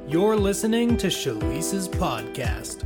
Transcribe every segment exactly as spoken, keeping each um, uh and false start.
You're listening to Shalisa's podcast.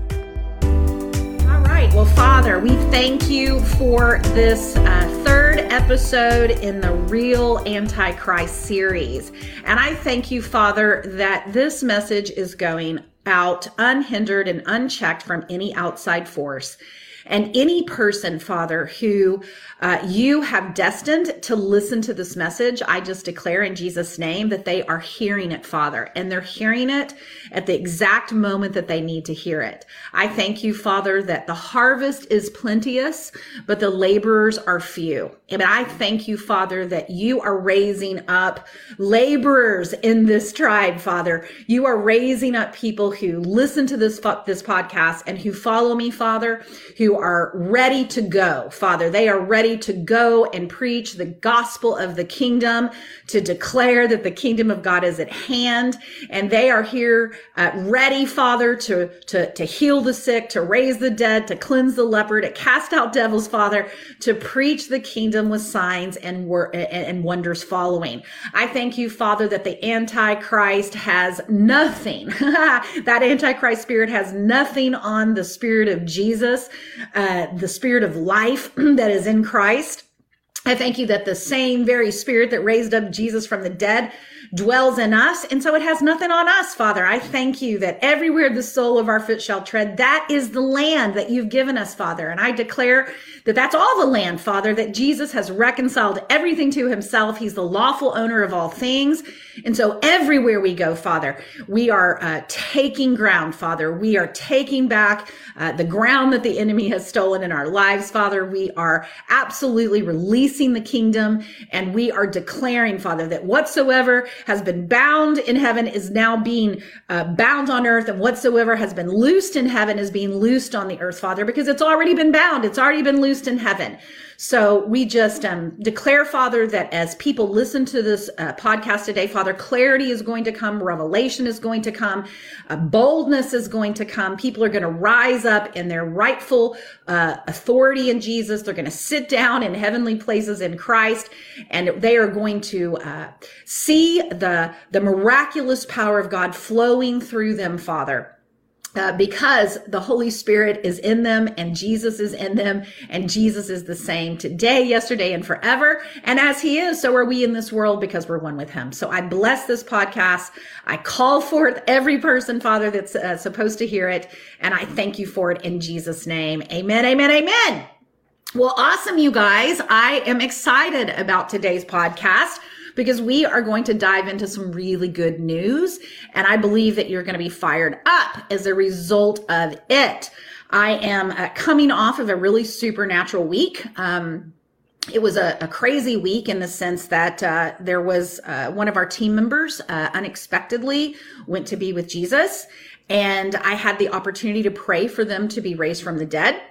All right. Well, Father, we thank you for this uh, third episode in the Real Antichrist series. And I thank you, Father, that this message is going out unhindered and unchecked from any outside force. And any person, Father, who uh, you have destined to listen to this message, I just declare in Jesus' name that they are hearing it, Father, and they're hearing it at the exact moment that they need to hear it. I thank you, Father, that the harvest is plenteous, but the laborers are few. And I thank you, Father, that you are raising up laborers in this tribe, Father. You are raising up people who listen to this, this podcast and who follow me, Father, who are ready to go, Father. They are ready to go and preach the gospel of the kingdom, to declare that the kingdom of God is at hand. And they are here uh, ready, Father, to, to, to heal the sick, to raise the dead, to cleanse the leper, to cast out devils, Father, to preach the kingdom with signs and, wor- and wonders following. I thank you, Father, that the Antichrist has nothing. That Antichrist spirit has nothing on the spirit of Jesus. Uh, the spirit of life that is in Christ. I thank you that the same very spirit that raised up Jesus from the dead dwells in us. And so it has nothing on us, Father. I thank you that everywhere the sole of our foot shall tread, that is the land that you've given us, Father. And I declare that that's all the land, Father, that Jesus has reconciled everything to himself. He's the lawful owner of all things. And so everywhere we go, Father, we are uh, taking ground, Father. We are taking back uh, the ground that the enemy has stolen in our lives, Father. We are absolutely releasing the kingdom, and we are declaring, Father, that whatsoever has been bound in heaven is now being uh, bound on earth, and whatsoever has been loosed in heaven is being loosed on the earth, Father, because it's already been bound. It's already been loosed in heaven. So we just um, declare, Father, that as people listen to this uh, podcast today, Father, clarity is going to come, revelation is going to come, uh, boldness is going to come. People are going to rise up in their rightful uh, authority in Jesus. They're going to sit down in heavenly places in Christ, and they are going to uh, see the, the miraculous power of God flowing through them, Father. Uh, because the Holy Spirit is in them and Jesus is in them, and Jesus is the same today, yesterday, and forever. And as he is, so are we in this world, because we're one with him. So I bless this podcast. I call forth every person, Father, that's uh, supposed to hear it. And I thank you for it in Jesus' name. Amen, amen, amen. Well, awesome, you guys. I am excited about today's podcast, because we are going to dive into some really good news. And I believe that you're going to be fired up as a result of it. I am uh, coming off of a really supernatural week. Um, it was a, a crazy week in the sense that uh, there was uh, one of our team members uh, unexpectedly went to be with Jesus. And I had the opportunity to pray for them to be raised from the dead.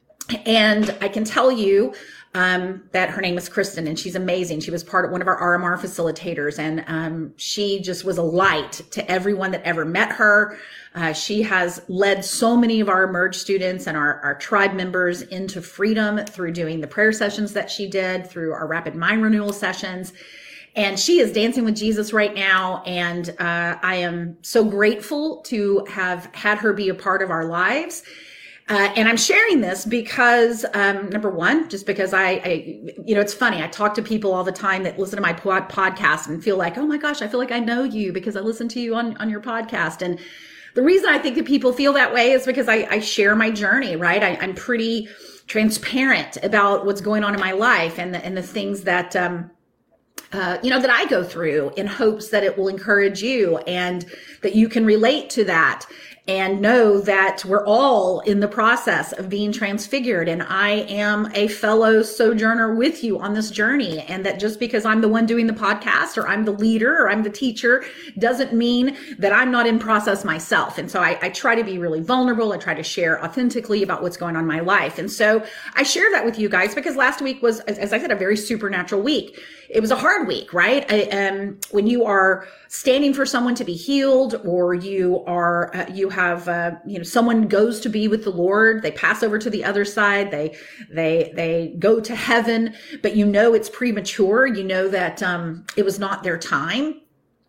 And I can tell you Um, that her name is Kristen, and she's amazing. She was part of one of our R M R facilitators, and um, she just was a light to everyone that ever met her. Uh, she has led so many of our Emerge students and our, our tribe members into freedom through doing the prayer sessions that she did, through our rapid mind renewal sessions. And she is dancing with Jesus right now. And uh, I am so grateful to have had her be a part of our lives. Uh, and I'm sharing this because, um, number one, just because I, I, you know, it's funny. I talk to people all the time that listen to my pod- podcast and feel like, oh my gosh, I feel like I know you because I listen to you on, on your podcast. And the reason I think that people feel that way is because I, I share my journey, right? I, I'm pretty transparent about what's going on in my life and the, and the things that, um, Uh, you know, that I go through, in hopes that it will encourage you and that you can relate to that and know that we're all in the process of being transfigured. And I am a fellow sojourner with you on this journey. And that just because I'm the one doing the podcast, or I'm the leader, or I'm the teacher, doesn't mean that I'm not in process myself. And so I, I try to be really vulnerable. I try to share authentically about what's going on in my life. And so I share that with you guys because last week was, as I said, a very supernatural week. It was a hard week, right? I, um, when you are standing for someone to be healed, or you are, uh, you have, uh, you know, someone goes to be with the Lord, they pass over to the other side, they, they, they go to heaven, but you know it's premature. You know that, um, it was not their time.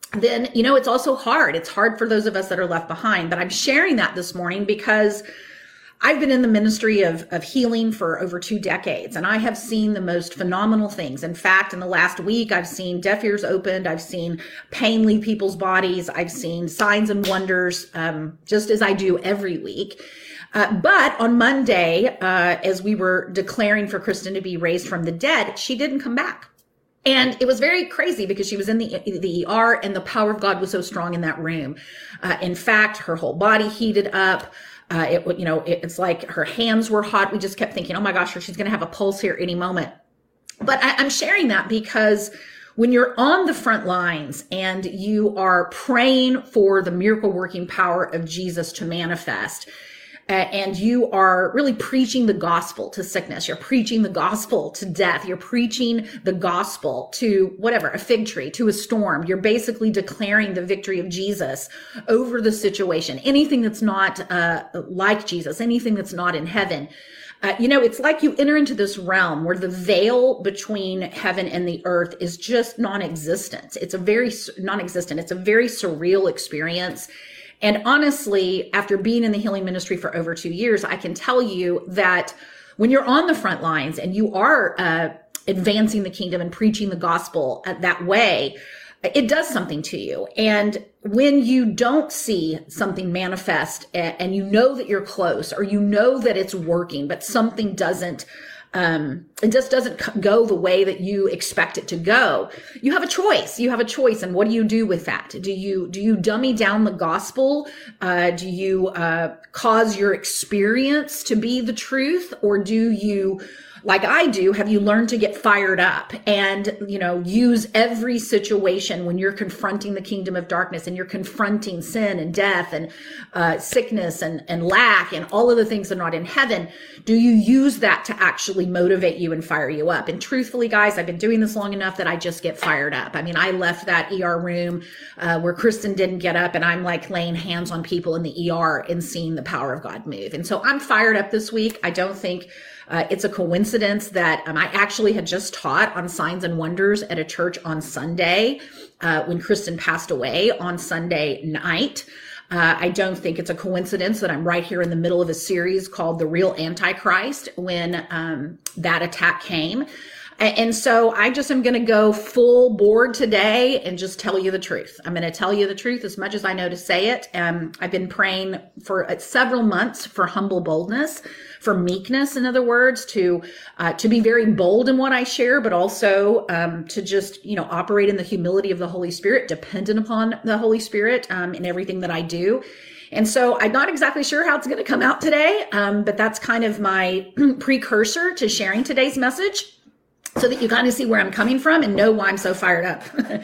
then, you know, it's also hard. It's hard for those of us that are left behind. But I'm sharing that this morning because I've been in the ministry of, of healing for over two decades, and I have seen the most phenomenal things. In fact, in the last week, I've seen deaf ears opened. I've seen pain leave people's bodies. I've seen signs and wonders, um, just as I do every week. Uh, but on Monday, uh, as we were declaring for Kristen to be raised from the dead, she didn't come back. And it was very crazy because she was in the, the E R, and the power of God was so strong in that room. Uh, in fact, her whole body heated up. Uh, it, you know, it, it's like her hands were hot. We just kept thinking, oh my gosh, she's going to have a pulse here any moment. But I, I'm sharing that because when you're on the front lines and you are praying for the miracle working power of Jesus to manifest, Uh, and you are really preaching the gospel to sickness. You're preaching the gospel to death. You're preaching the gospel to whatever, a fig tree, to a storm. You're basically declaring the victory of Jesus over the situation. Anything that's not uh, like Jesus, anything that's not in heaven. Uh, you know, it's like you enter into this realm where the veil between heaven and the earth is just non-existent. It's a very non-existent. It's a very surreal experience. And honestly, after being in the healing ministry for over two years, I can tell you that when you're on the front lines and you are uh, advancing the kingdom and preaching the gospel that way, it does something to you. And when you don't see something manifest and you know that you're close, or you know that it's working, but something doesn't Um, it just doesn't go the way that you expect it to go, you have a choice. You have a choice. And what do you do with that? Do you, do you dummy down the gospel? Uh, do you, uh, cause your experience to be the truth? Or do you, like I do, have you learned to get fired up and, you know, use every situation when you're confronting the kingdom of darkness and you're confronting sin and death and uh, sickness and, and lack and all of the things that are not in heaven? Do you use that to actually motivate you and fire you up? And truthfully, guys, I've been doing this long enough that I just get fired up. I mean, I left that E R room uh, where Kristen didn't get up, and I'm like laying hands on people in the E R and seeing the power of God move. And so I'm fired up this week. I don't think Uh, it's a coincidence that um, I actually had just taught on signs and wonders at a church on Sunday uh, when Kristen passed away on Sunday night. Uh, I don't think it's a coincidence that I'm right here in the middle of a series called The Real Antichrist when um, that attack came. And so I just am going to go full board today and just tell you the truth. I'm going to tell you the truth as much as I know to say it. Um, I've been praying for uh, several months for humble boldness, for meekness, in other words, to uh, to be very bold in what I share, but also um, to just, you know, operate in the humility of the Holy Spirit, dependent upon the Holy Spirit um, in everything that I do. And so I'm not exactly sure how it's going to come out today, um, but that's kind of my precursor to sharing today's message, so that you kind of see where I'm coming from and know why I'm so fired up.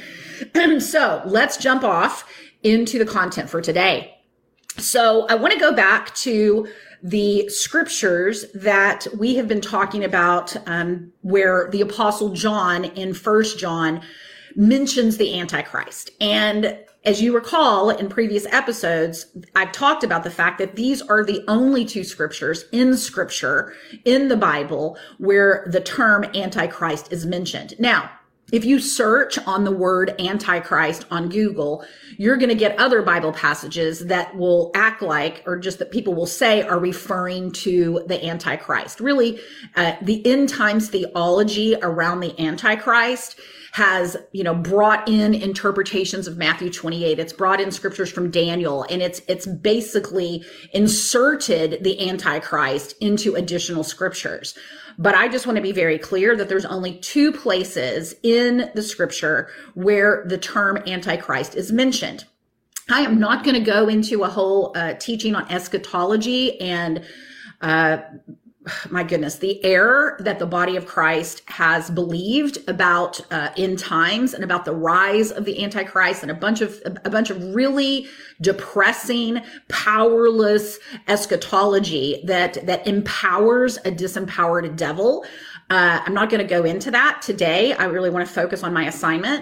So let's jump off into the content for today. So I want to go back to the scriptures that we have been talking about, um, where the Apostle John in First John mentions the Antichrist. And as you recall, in previous episodes, I've talked about the fact that these are the only two scriptures in scripture, in the Bible, where the term Antichrist is mentioned. Now, if you search on the word Antichrist on Google, you're going to get other Bible passages that will act like, or just that people will say are referring to the Antichrist. Really, uh, the end times theology around the Antichrist has, you know, brought in interpretations of Matthew twenty-eight. It's brought in scriptures from Daniel, and it's, it's basically inserted the Antichrist into additional scriptures. But I just want to be very clear that there's only two places in the scripture where the term Antichrist is mentioned. I am not going to go into a whole uh, teaching on eschatology and, uh, my goodness, the error that the body of Christ has believed about uh, end times and about the rise of the Antichrist, and a bunch of a bunch of really depressing, powerless eschatology that that empowers a disempowered devil. Uh, I'm not going to go into that today. I really want to focus on my assignment.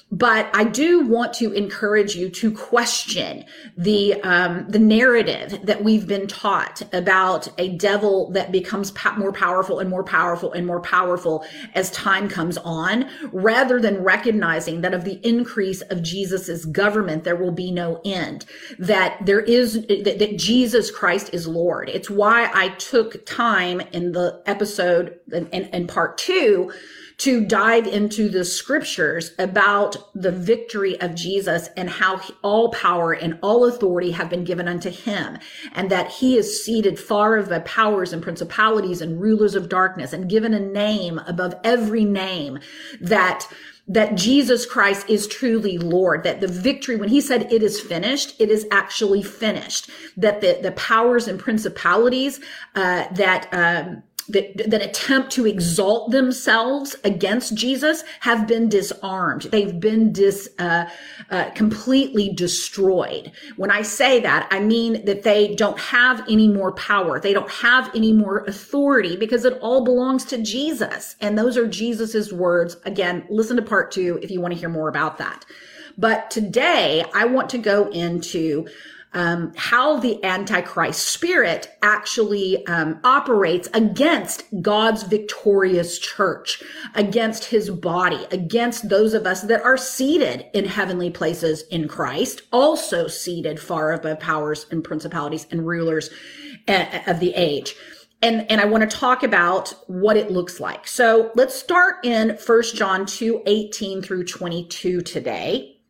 But I do want to encourage you to question the um, the narrative that we've been taught about a devil that becomes po- more powerful and more powerful and more powerful as time comes on, rather than recognizing that of the increase of Jesus's government, there will be no end, that there is, that, that Jesus Christ is Lord. It's why I took time in the episode in, in, in part two to dive into the scriptures about the victory of Jesus and how he, all power and all authority have been given unto him, and that he is seated far above powers and principalities and rulers of darkness, and given a name above every name, that that Jesus Christ is truly Lord, that the victory, when he said it is finished, it is actually finished, that the, the powers and principalities uh, that um That, that attempt to exalt themselves against Jesus have been disarmed. They've been dis, uh, uh, completely destroyed. When I say that, I mean that they don't have any more power. They don't have any more authority, because it all belongs to Jesus. And those are Jesus's words. Again, listen to part two if you want to hear more about that. But today I want to go into Um, how the Antichrist spirit actually um, operates against God's victorious church, against his body, against those of us that are seated in heavenly places in Christ, also seated far above powers and principalities and rulers of the age. And, and I want to talk about what it looks like. So let's start in First John two, eighteen through twenty-two today.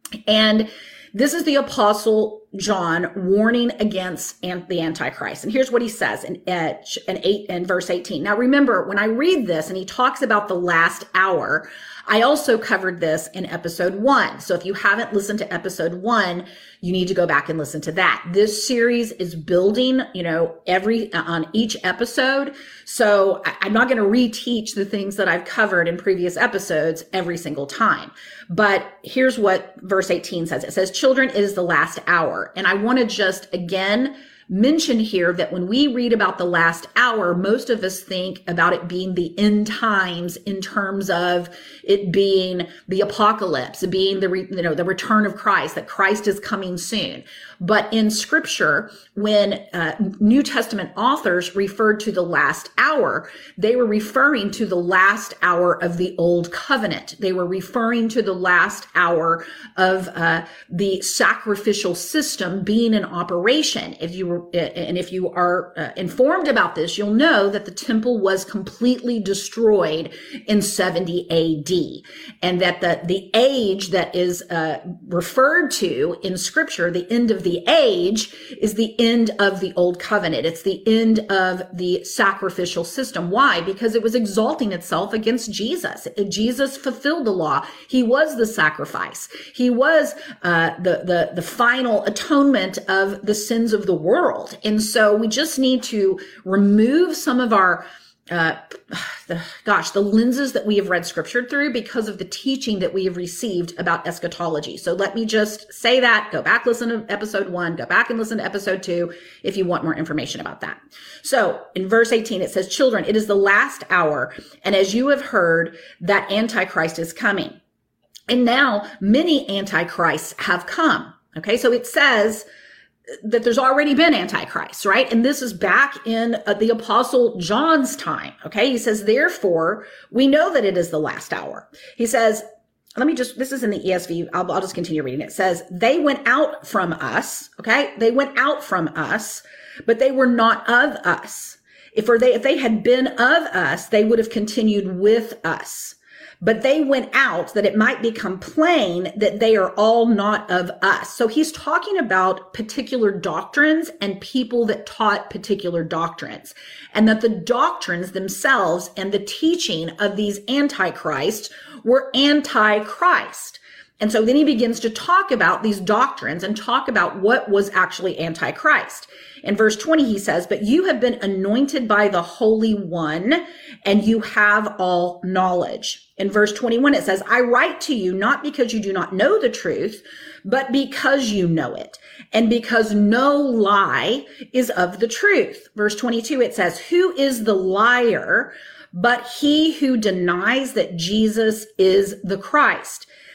And this is the Apostle John warning against the Antichrist. And here's what he says in, uh, in, eight, in verse eighteen. Now remember, when I read this and he talks about the last hour, I also covered this in episode one. So if you haven't listened to episode one, you need to go back and listen to that. This series is building, you know, every, uh, on each episode. So I, I'm not going to reteach the things that I've covered in previous episodes every single time. But here's what verse eighteen says. It says, "Children, it is the last hour." And I want to just again mention here that when we read about the last hour, most of us think about it being the end times in terms of it being the apocalypse, being the, re, you know, the return of Christ, that Christ is coming soon. But in scripture, when uh, New Testament authors referred to the last hour, they were referring to the last hour of the old covenant. They were referring to the last hour of uh, the sacrificial system being in operation. If you were, and if you are uh, informed about this, you'll know that the temple was completely destroyed in seventy A D, and that the the age that is uh, referred to in scripture, the end of the The age, is the end of the old covenant. It's the end of the sacrificial system. Why? Because it was exalting itself against Jesus. Jesus fulfilled the law. He was the sacrifice. He was uh, the, the, the final atonement of the sins of the world. And so we just need to remove some of our Uh, the, gosh, the lenses that we have read scripture through because of the teaching that we have received about eschatology. So let me just say that. Go back, listen to episode one, go back and listen to episode two if you want more information about that. So in verse eighteen, it says, "Children, it is the last hour. And as you have heard, that Antichrist is coming. And now many Antichrists have come." Okay. So it says that there's already been Antichrist, right? And this is back in uh, the Apostle John's time. Okay. He says, "Therefore, we know that it is the last hour." He says, let me just, this is in the E S V. I'll, I'll just continue reading. It says, "They went out from us." Okay. They went out from us, but they were not of us. If they, if they had been of us, they would have continued with us. But they went out that it might become plain that they are all not of us. So he's talking about particular doctrines and people that taught particular doctrines, and that the doctrines themselves and the teaching of these antichrists were antichrist. And so then he begins to talk about these doctrines and talk about what was actually antichrist. In verse twenty, he says, "But you have been anointed by the Holy One, and you have all knowledge." In verse twenty-one, it says, "I write to you not because you do not know the truth, but because you know it, and because no lie is of the truth." Verse twenty-two, it says, "Who is the liar but he who denies that Jesus is the Christ?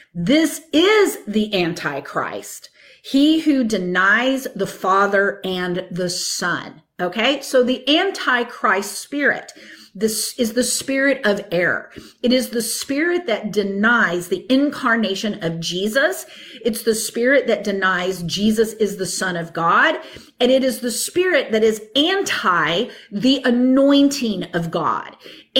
This is the Antichrist, he who denies the Father and the Son. Okay, so the Antichrist spirit, this is the spirit of error. It is the spirit that denies the incarnation of Jesus. It's the spirit that denies Jesus is the Son of God. And it is the spirit that is anti the anointing of God,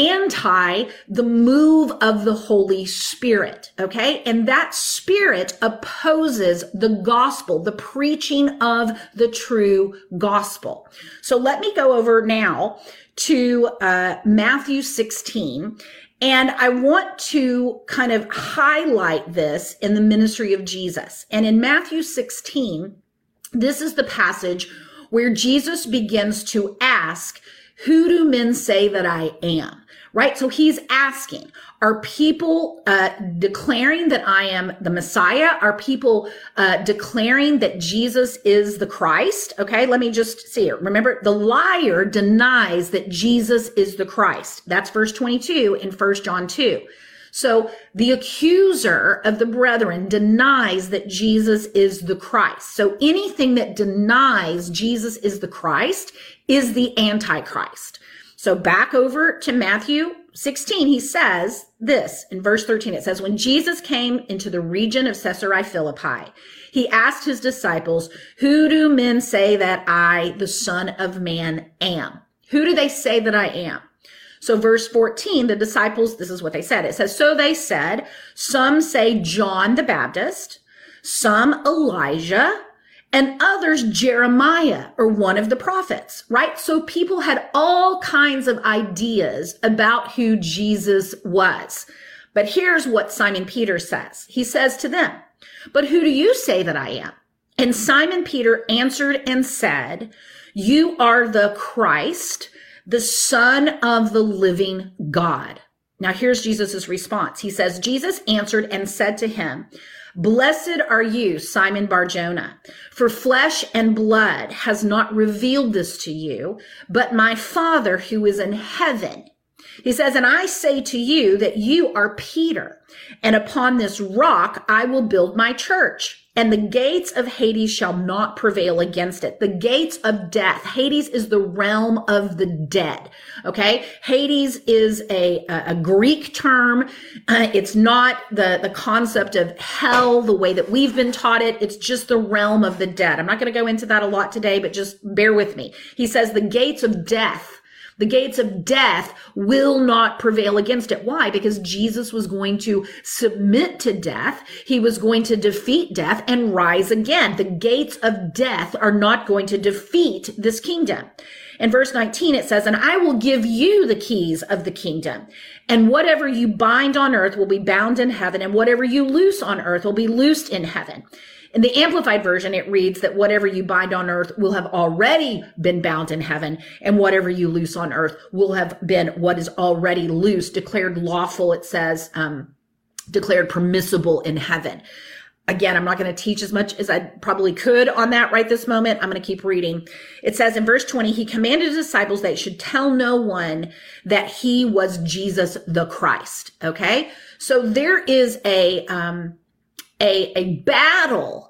anti the move of the Holy Spirit. Okay. And that spirit opposes the gospel, the preaching of the true gospel. So let me go over now to uh, Matthew sixteen. And I want to kind of highlight this in the ministry of Jesus. And in Matthew sixteen, this is the passage where Jesus begins to ask, who do men say that I am? Right? So he's asking, are people uh, declaring that I am the Messiah? Are people uh, declaring that Jesus is the Christ? Okay, let me just see it. Remember, the liar denies that Jesus is the Christ. That's verse twenty-two in First John two. So the accuser of the brethren denies that Jesus is the Christ. So anything that denies Jesus is the Christ is the Antichrist. So back over to Matthew sixteen, he says this in verse thirteen. It says, when Jesus came into the region of Caesarea Philippi, he asked his disciples, who do men say that I, the Son of Man, am? Who do they say that I am? So verse fourteen, the disciples, this is what they said. It says, so they said, some say John the Baptist, some Elijah, and others Jeremiah or one of the prophets, right? So people had all kinds of ideas about who Jesus was. But here's what Simon Peter says. He says to them, but who do you say that I am? And Simon Peter answered and said, you are the Christ, the Son of the living God. Now here's Jesus's response. He says, Jesus answered and said to him, blessed are you, Simon Bar-Jonah, for flesh and blood has not revealed this to you, but my Father who is in heaven. He says, and I say to you that you are Peter, and upon this rock I will build my church, and the gates of Hades shall not prevail against it. The gates of death. Hades is the realm of the dead. Okay. Hades is a, a Greek term. Uh, it's not the, the concept of hell, the way that we've been taught it. It's just the realm of the dead. I'm not going to go into that a lot today, but just bear with me. He says the gates of death, the gates of death will not prevail against it. Why? Because Jesus was going to submit to death. He was going to defeat death and rise again. The gates of death are not going to defeat this kingdom. In verse nineteen, it says, and I will give you the keys of the kingdom, and whatever you bind on earth will be bound in heaven, and whatever you loose on earth will be loosed in heaven. In the Amplified Version, it reads that whatever you bind on earth will have already been bound in heaven, and whatever you loose on earth will have been what is already loose, declared lawful, it says, um, declared permissible in heaven. Again, I'm not going to teach as much as I probably could on that right this moment. I'm going to keep reading. It says in verse twenty, he commanded his disciples that they should tell no one that he was Jesus the Christ. Okay. So there is a, um, a, a battle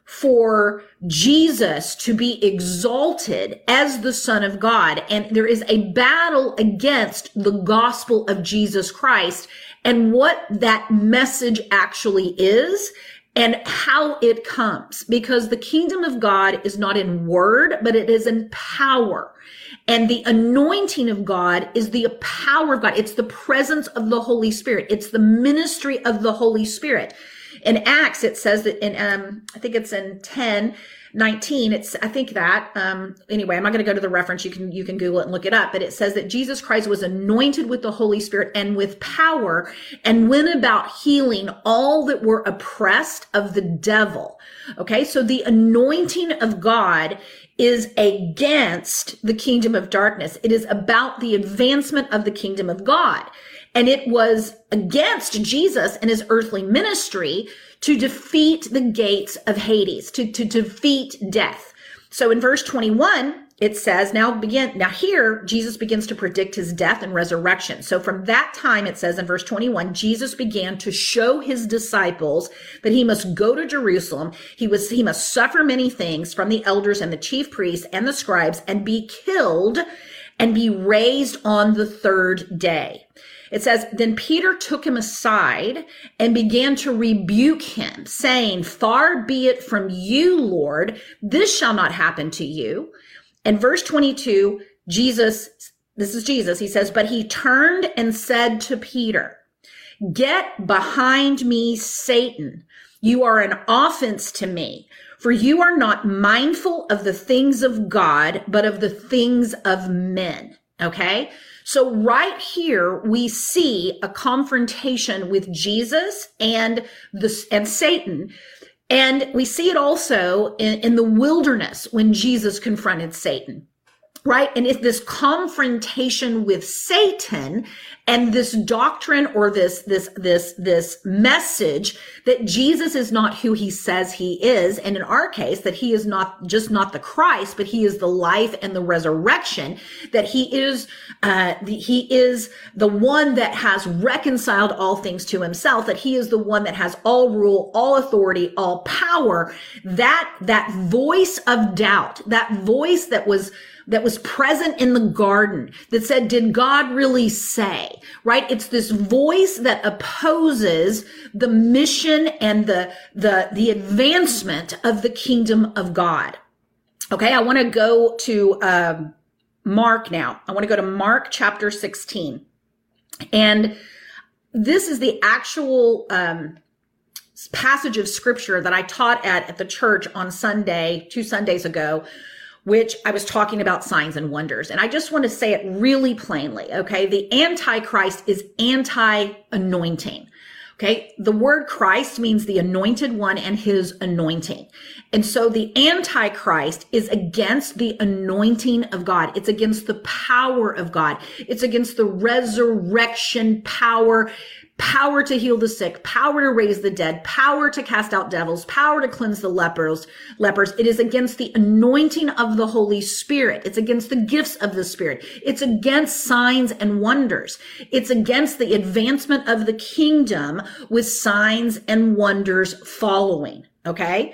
for Jesus to be exalted as the Son of God. And there is a battle against the gospel of Jesus Christ and what that message actually is and how it comes, because the kingdom of God is not in word, but it is in power. And the anointing of God is the power of God. It's the presence of the Holy Spirit. It's the ministry of the Holy Spirit. In Acts, it says that in, um, I think it's in ten nineteen, it's, I think that, um, anyway, I'm not going to go to the reference. You can, you can Google it and look it up, but it says that Jesus Christ was anointed with the Holy Spirit and with power and went about healing all that were oppressed of the devil. Okay. So the anointing of God is against the kingdom of darkness. It is about the advancement of the kingdom of God. And it was against Jesus and his earthly ministry to defeat the gates of Hades, to, to defeat death. So in verse twenty-one, it says, now begin, now here, Jesus begins to predict his death and resurrection. So from that time, it says in verse twenty-one, Jesus began to show his disciples that he must go to Jerusalem. He was, he must suffer many things from the elders and the chief priests and the scribes and be killed and be raised on the third day. It says, then Peter took him aside and began to rebuke him, saying, far be it from you, Lord, this shall not happen to you. And verse twenty-two, Jesus, this is Jesus, he says, but he turned and said to Peter, get behind me, Satan. You are an offense to me, for you are not mindful of the things of God, but of the things of men. Okay? So right here, we see a confrontation with Jesus and the, and Satan. And we see it also in, in the wilderness when Jesus confronted Satan, right? And it's this confrontation with Satan and this doctrine or this, this, this, this message that Jesus is not who he says he is. And in our case, that he is not just not the Christ, but he is the life and the resurrection, that he is, uh, the, he is the one that has reconciled all things to himself, that he is the one that has all rule, all authority, all power. That, that voice of doubt, that voice that was that was present in the garden that said, did God really say, right? It's this voice that opposes the mission and the, the, the advancement of the kingdom of God. Okay. I want to go to, um, Mark now. I want to go to Mark chapter sixteen. And this is the actual, um, passage of scripture that I taught at, at the church on Sunday, two Sundays ago, which I was talking about signs and wonders. And I just want to say it really plainly, okay? The Antichrist is anti-anointing, okay? The word Christ means the anointed one and his anointing. And so the Antichrist is against the anointing of God. It's against the power of God. It's against the resurrection power, power to heal the sick, power to raise the dead, power to cast out devils, power to cleanse the lepers, lepers. It is against the anointing of the Holy Spirit. It's against the gifts of the Spirit. It's against signs and wonders. It's against the advancement of the kingdom with signs and wonders following. Okay.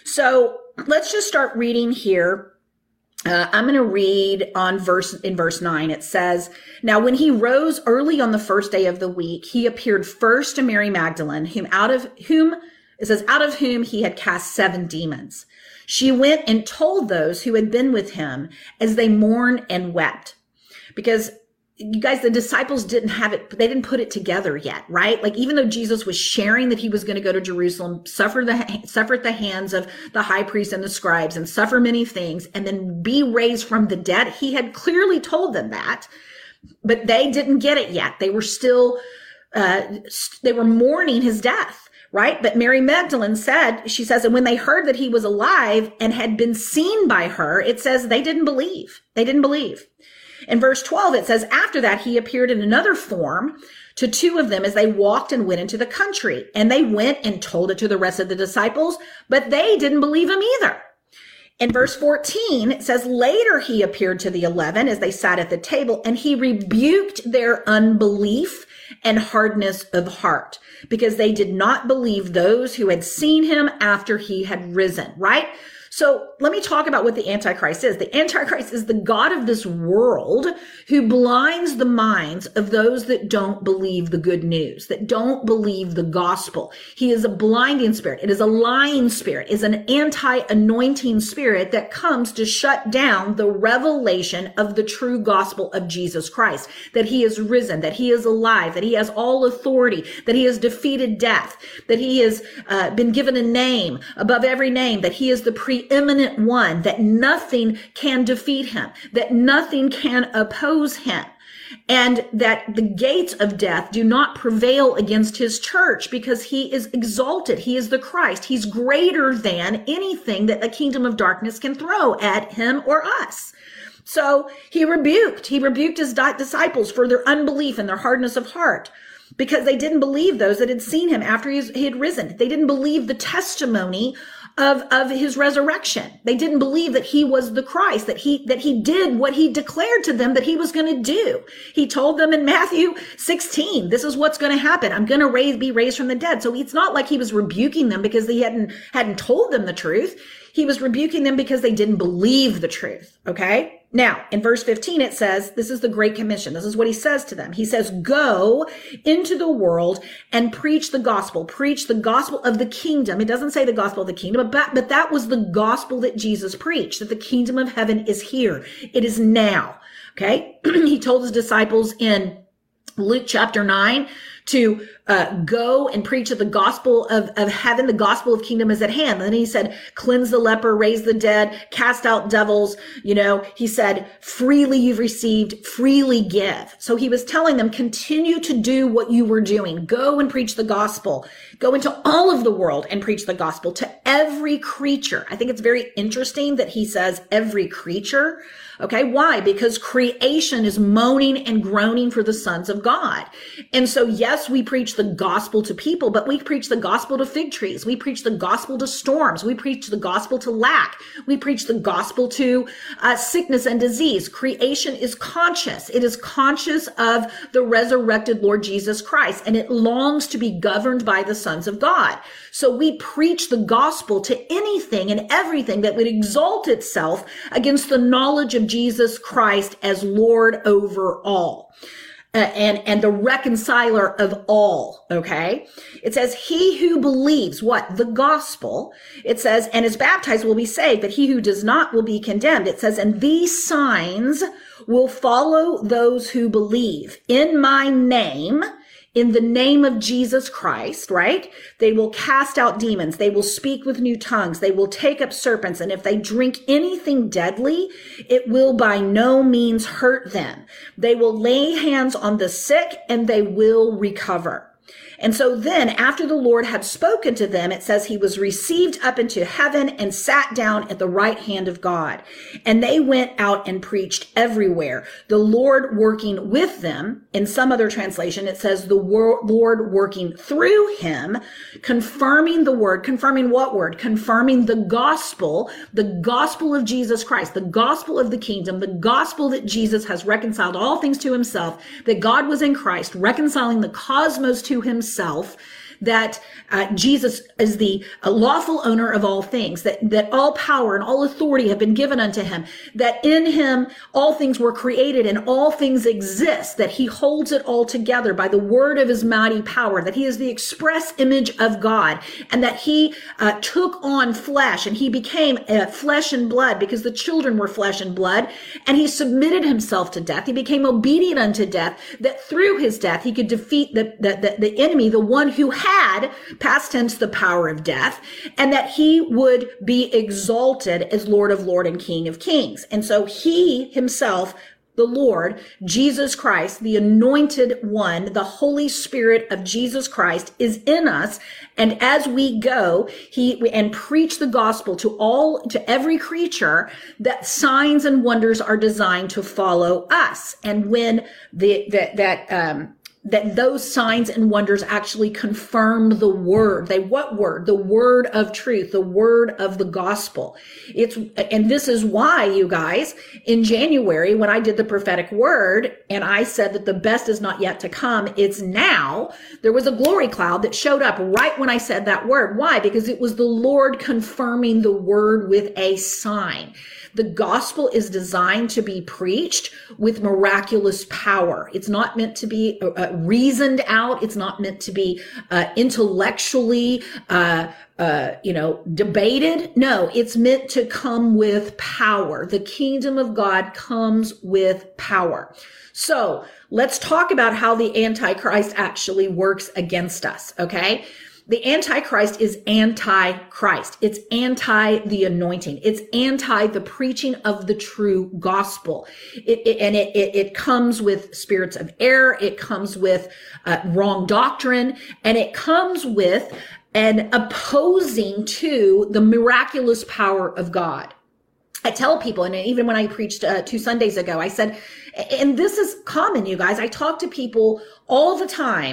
So let's just start reading here. Uh, I'm going to read on verse, in verse nine. It says, now when he rose early on the first day of the week, he appeared first to Mary Magdalene, whom out of whom, it says, out of whom he had cast seven demons. She went and told those who had been with him as they mourned and wept. Because you guys, the disciples didn't have it, they didn't put it together yet, right? Like even though Jesus was sharing that he was going to go to Jerusalem, suffer the, suffer at the hands of the high priests and the scribes and suffer many things and then be raised from the dead, he had clearly told them that, but they didn't get it yet. They were still, uh, they were mourning his death, right? But Mary Magdalene said, she says, and when they heard that he was alive and had been seen by her, it says they didn't believe. They didn't believe. In verse twelve, it says, after that, he appeared in another form to two of them as they walked and went into the country. And they went and told it to the rest of the disciples, but they didn't believe him either. In verse fourteen, it says, later he appeared to the eleven as they sat at the table, and he rebuked their unbelief and hardness of heart because they did not believe those who had seen him after he had risen, right? So let me talk about what the Antichrist is. The Antichrist is the God of this world who blinds the minds of those that don't believe the good news, that don't believe the gospel. He is a blinding spirit. It is a lying spirit. It's an anti-anointing spirit that comes to shut down the revelation of the true gospel of Jesus Christ, that he is risen, that he is alive, that he has all authority, that he has defeated death, that he has uh, been given a name above every name, that he is the pre preeminent one, that nothing can defeat him, that nothing can oppose him, and that the gates of death do not prevail against his church because he is exalted. He is the Christ. He's greater than anything that the kingdom of darkness can throw at him or us. So he rebuked, he rebuked his disciples for their unbelief and their hardness of heart, because they didn't believe those that had seen him after he had risen. They didn't believe the testimony of, of his resurrection. They didn't believe that he was the Christ, that he, that he did what he declared to them that he was going to do. He told them in Matthew sixteen, this is what's going to happen. I'm going to raise, be raised from the dead. So it's not like he was rebuking them because he hadn't, hadn't told them the truth. He was rebuking them because they didn't believe the truth. Okay. Now, in verse fifteen, it says, this is the Great Commission. This is what he says to them. He says, go into the world and preach the gospel. Preach the gospel of the kingdom. It doesn't say the gospel of the kingdom, but, but that was the gospel that Jesus preached, that the kingdom of heaven is here. It is now. Okay. He told his disciples in Luke chapter nine to uh, go and preach the gospel of, of heaven. The gospel of kingdom is at hand. And then he said, cleanse the leper, raise the dead, cast out devils. You know, he said, freely you've received, freely give. So he was telling them, continue to do what you were doing. Go and preach the gospel. Go into all of the world and preach the gospel to every creature. I think it's very interesting that he says every creature. Okay. Why? Because creation is moaning and groaning for the sons of God. And so, yes, we preach the gospel to people, but we preach the gospel to fig trees. We preach the gospel to storms. We preach the gospel to lack. We preach the gospel to uh, sickness and disease. Creation is conscious. It is conscious of the resurrected Lord Jesus Christ, and it longs to be governed by the sons of God. So we preach the gospel to anything and everything that would exalt itself against the knowledge of Jesus Christ as Lord over all. Uh, and, and the reconciler of all. Okay. It says, he who believes what? The gospel. It says, and is baptized will be saved, but he who does not will be condemned. It says, and these signs will follow those who believe in my name. In the name of Jesus Christ, right? They will cast out demons. They will speak with new tongues. They will take up serpents. And if they drink anything deadly, it will by no means hurt them. They will lay hands on the sick and they will recover. And so then after the Lord had spoken to them, it says he was received up into heaven and sat down at the right hand of God. And they went out and preached everywhere, the Lord working with them. In some other translation, it says the Lord working through him, confirming the word, confirming what word? Confirming the gospel, the gospel of Jesus Christ, the gospel of the kingdom, the gospel that Jesus has reconciled all things to himself, that God was in Christ, reconciling the cosmos to himself. Himself, that uh, Jesus is the uh, lawful owner of all things, that, that all power and all authority have been given unto him, that in him all things were created and all things exist, that he holds it all together by the word of his mighty power, that he is the express image of God, and that he uh, took on flesh and he became uh, flesh and blood because the children were flesh and blood, and he submitted himself to death. He became obedient unto death, that through his death he could defeat the, the, the, the enemy, the one who had, past tense, the power of death, and that he would be exalted as Lord of Lords and King of Kings. And so he himself, the Lord, Jesus Christ, the anointed one, the Holy Spirit of Jesus Christ is in us. And as we go, he, and preach the gospel to all, to every creature, that signs and wonders are designed to follow us. And when the, that, that, um, that those signs and wonders actually confirm the word. They, what word? The word of truth, the word of the gospel. It's, and this is why, you guys, in January, when I did the prophetic word and I said that the best is not yet to come, it's now, there was a glory cloud that showed up right when I said that word. Why? Because it was the Lord confirming the word with a sign. The gospel is designed to be preached with miraculous power. It's not meant to be uh, reasoned out. It's not meant to be uh, intellectually, uh, uh, you know, debated. No, it's meant to come with power. The kingdom of God comes with power. So let's talk about how the Antichrist actually works against us. Okay. The Antichrist is anti-Christ. It's anti the anointing. It's anti the preaching of the true gospel. It, it, and it, it, it comes with spirits of error. It comes with uh, wrong doctrine, and it comes with an opposing to the miraculous power of God. I tell people, and even when I preached uh, two Sundays ago, I said, and this is common, you guys, I talk to people all the time.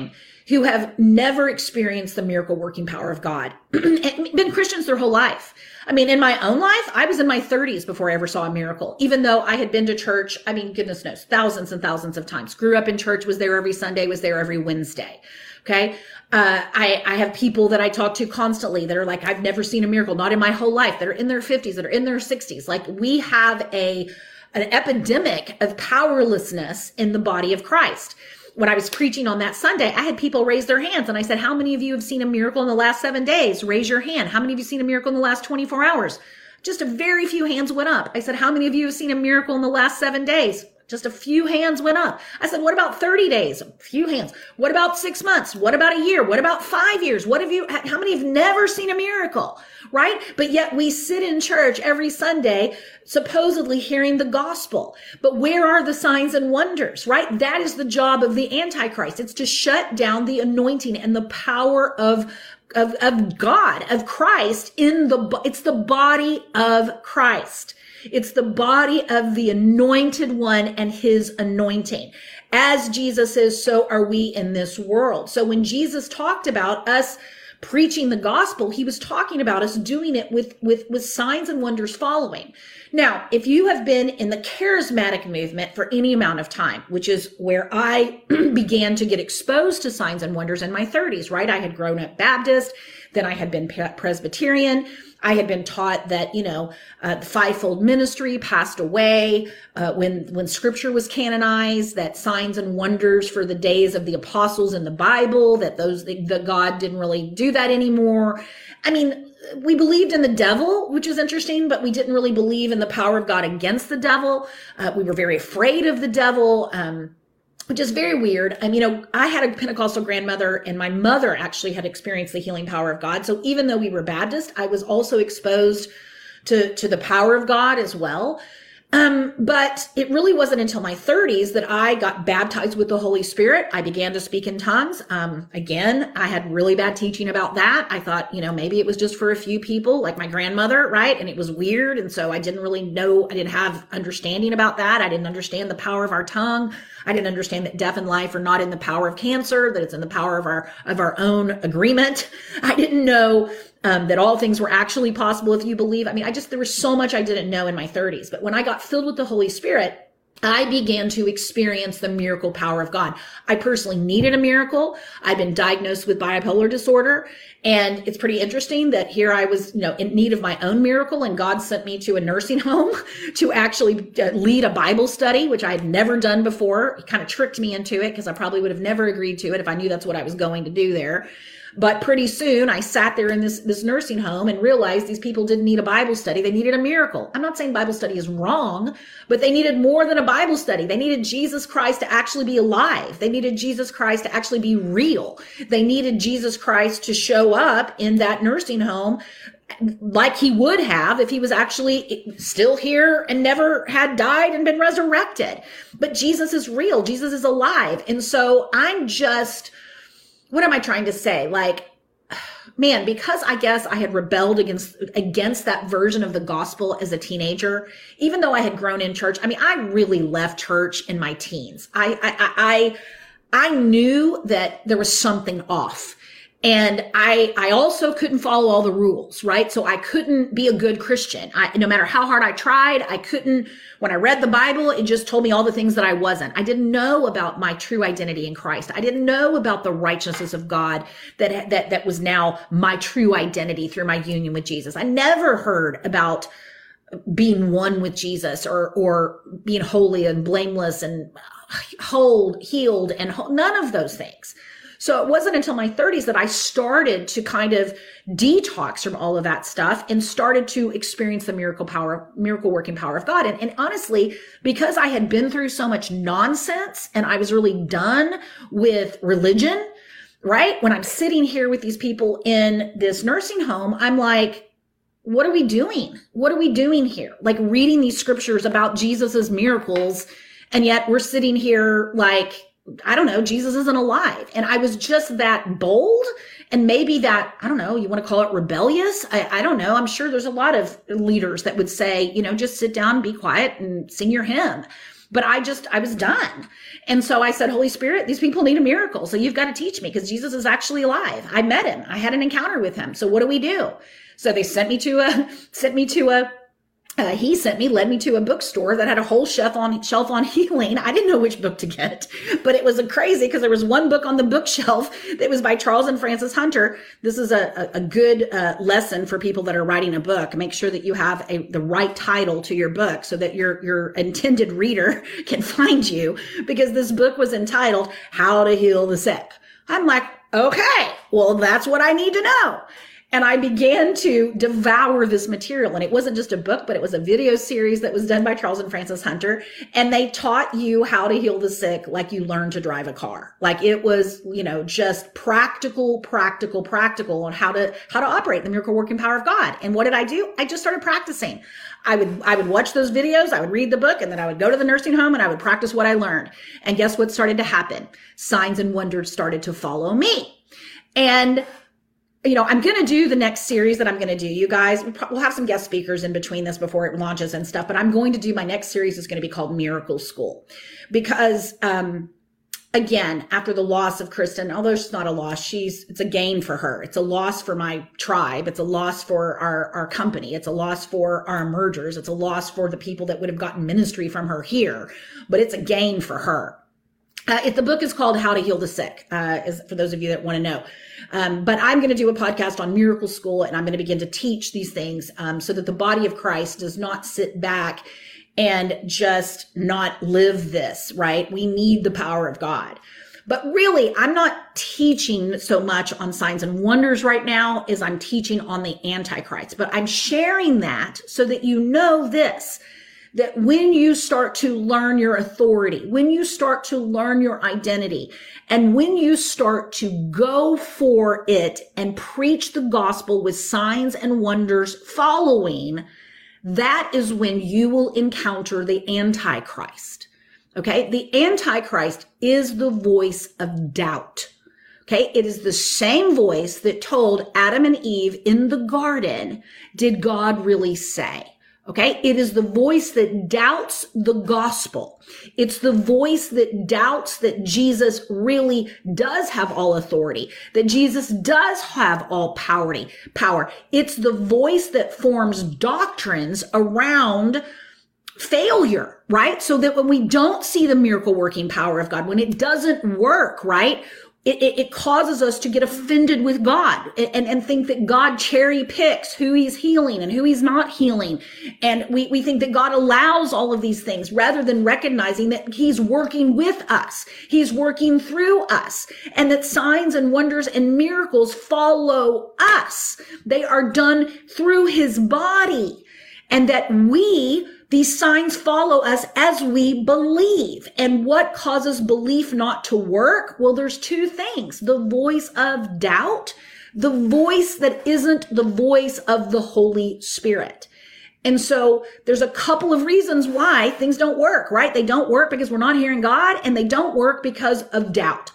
who have never experienced the miracle working power of God and been Christians their whole life. I mean, in my own life, I was in my thirties before I ever saw a miracle, even though I had been to church. I mean, goodness knows, thousands and thousands of times. Grew up in church, was there every Sunday, was there every Wednesday. Okay. Uh, I, I have people that I talk to constantly that are like, I've never seen a miracle, not in my whole life, that are in their fifties, that are in their sixties. Like, we have a, an epidemic of powerlessness in the body of Christ. When I was preaching on that Sunday, I had people raise their hands and I said, how many of you have seen a miracle in the last seven days? Raise your hand. How many of you have seen a miracle in the last twenty-four hours? Just a very few hands went up. I said, how many of you have seen a miracle in the last seven days? Just a few hands went up. I said, what about thirty days? A few hands. What about six months? What about a year? What about five years? What have you, how many have never seen a miracle? Right? But yet we sit in church every Sunday, supposedly hearing the gospel. But where are the signs and wonders, right? That is the job of the Antichrist. It's to shut down the anointing and the power of Of, of God, of Christ in the, it's the body of Christ. It's the body of the anointed one and his anointing. As Jesus is, so are we in this world. So when Jesus talked about us preaching the gospel, he was talking about us doing it with, with, with signs and wonders following. Now, if you have been in the charismatic movement for any amount of time, which is where I began to get exposed to signs and wonders in my thirties, right? I had grown up Baptist, then I had been Presbyterian. I had been taught that, you know, uh, the fivefold ministry passed away uh, when when scripture was canonized, that signs and wonders for the days of the apostles in the Bible, that those the, the God didn't really do that anymore. I mean, we believed in the devil, which is interesting, but we didn't really believe in the power of God against the devil. Uh, we were very afraid of the devil. Um, Which is very weird. I mean, you know, I had a Pentecostal grandmother and my mother actually had experienced the healing power of God. So even though we were Baptist, I was also exposed to, to the power of God as well. Um, but it really wasn't until my thirties that I got baptized with the Holy Spirit. I began to speak in tongues. Um, again, I had really bad teaching about that. I thought, you know, maybe it was just for a few people like my grandmother, right? And it was weird. And so I didn't really know, I didn't have understanding about that. I didn't understand the power of our tongue. I didn't understand that death and life are not in the power of cancer, that it's in the power of our, of our own agreement. I didn't know Um, that all things were actually possible if you believe. I mean, I just, there was so much I didn't know in my thirties. But when I got filled with the Holy Spirit, I began to experience the miracle power of God. I personally needed a miracle. I've been diagnosed with bipolar disorder. And it's pretty interesting that here I was, you know, in need of my own miracle, and God sent me to a nursing home to actually lead a Bible study, which I had never done before. He kind of tricked me into it because I probably would have never agreed to it if I knew that's what I was going to do there. But pretty soon I sat there in this, this nursing home and realized these people didn't need a Bible study. They needed a miracle. I'm not saying Bible study is wrong, but they needed more than a Bible study. They needed Jesus Christ to actually be alive. They needed Jesus Christ to actually be real. They needed Jesus Christ to show up in that nursing home like he would have if he was actually still here and never had died and been resurrected. But Jesus is real. Jesus is alive. And so I'm just, what am I trying to say? Like, man, because I guess I had rebelled against, against that version of the gospel as a teenager, even though I had grown in church. I mean, I really left church in my teens. I, I, I, I knew that there was something off. And I, I also couldn't follow all the rules, right? So I couldn't be a good Christian. I, no matter how hard I tried, I couldn't, when I read the Bible, it just told me all the things that I wasn't. I didn't know about my true identity in Christ. I didn't know about the righteousness of God that, that, that was now my true identity through my union with Jesus. I never heard about being one with Jesus or, or being holy and blameless and whole, healed and whole, none of those things. So it wasn't until my thirties that I started to kind of detox from all of that stuff and started to experience the miracle power, miracle working power of God. And, and honestly, because I had been through so much nonsense and I was really done with religion, right? When I'm sitting here with these people in this nursing home, I'm like, what are we doing? What are we doing here? Like reading these scriptures about Jesus's miracles. And yet we're sitting here like, I don't know, Jesus isn't alive. And I was just that bold and maybe that, I don't know, you want to call it rebellious? I, I don't know. I'm sure there's a lot of leaders that would say, you know, just sit down, be quiet and sing your hymn. But I just, I was done. And so I said, Holy Spirit, these people need a miracle. So you've got to teach me, because Jesus is actually alive. I met him. I had an encounter with him. So what do we do? So they sent me to a, sent me to a, Uh, he sent me, led me to a bookstore that had a whole shelf on shelf on healing. I didn't know which book to get, but it was a crazy, because there was one book on the bookshelf that was by Charles and Francis Hunter. This is a, a, a good uh, lesson for people that are writing a book. Make sure that you have a, the right title to your book so that your, your intended reader can find you, because this book was entitled How to Heal the Sick. I'm like, okay, well, that's what I need to know. And I began to devour this material. And it wasn't just a book, but it was a video series that was done by Charles and Francis Hunter. And they taught you how to heal the sick like you learn to drive a car. Like it was, you know, just practical, practical, practical on how to, how to operate the miracle working power of God. And what did I do? I just started practicing. I would, I would watch those videos. I would read the book, and then I would go to the nursing home and I would practice what I learned. And guess what started to happen? Signs and wonders started to follow me. And you know, I'm going to do the next series that I'm going to do. You guys, we'll have some guest speakers in between this before it launches and stuff, but I'm going to do my next series is going to be called Miracle School, because, um, again, after the loss of Kristen, although she's not a loss, she's, it's a gain for her. It's a loss for my tribe. It's a loss for our, our company. It's a loss for our mergers. It's a loss for the people that would have gotten ministry from her here, but it's a gain for her. Uh, if the book is called How to Heal the Sick, uh, is for those of you that want to know. Um, but I'm going to do a podcast on Miracle School, and I'm going to begin to teach these things, um, so that the body of Christ does not sit back and just not live this, right? We need the power of God. But really, I'm not teaching so much on signs and wonders right now as I'm teaching on the Antichrist. But I'm sharing that so that you know this, that when you start to learn your authority, when you start to learn your identity, and when you start to go for it and preach the gospel with signs and wonders following, that is when you will encounter the Antichrist. Okay. The Antichrist is the voice of doubt. Okay. It is the same voice that told Adam and Eve in the garden, did God really say? Okay. It is the voice that doubts the gospel. It's the voice that doubts that Jesus really does have all authority, that Jesus does have all power. Power. It's the voice that forms doctrines around failure, right? So that when we don't see the miracle working power of God, when it doesn't work, right? It, it, it causes us to get offended with God and, and think that God cherry picks who he's healing and who he's not healing. And we, we think that God allows all of these things rather than recognizing that he's working with us. He's working through us, and that signs and wonders and miracles follow us. They are done through his body, and that we these signs follow us as we believe. And what causes belief not to work? Well, there's two things. The voice of doubt, the voice that isn't the voice of the Holy Spirit. And so there's a couple of reasons why things don't work, right? They don't work because we're not hearing God, and they don't work because of doubt.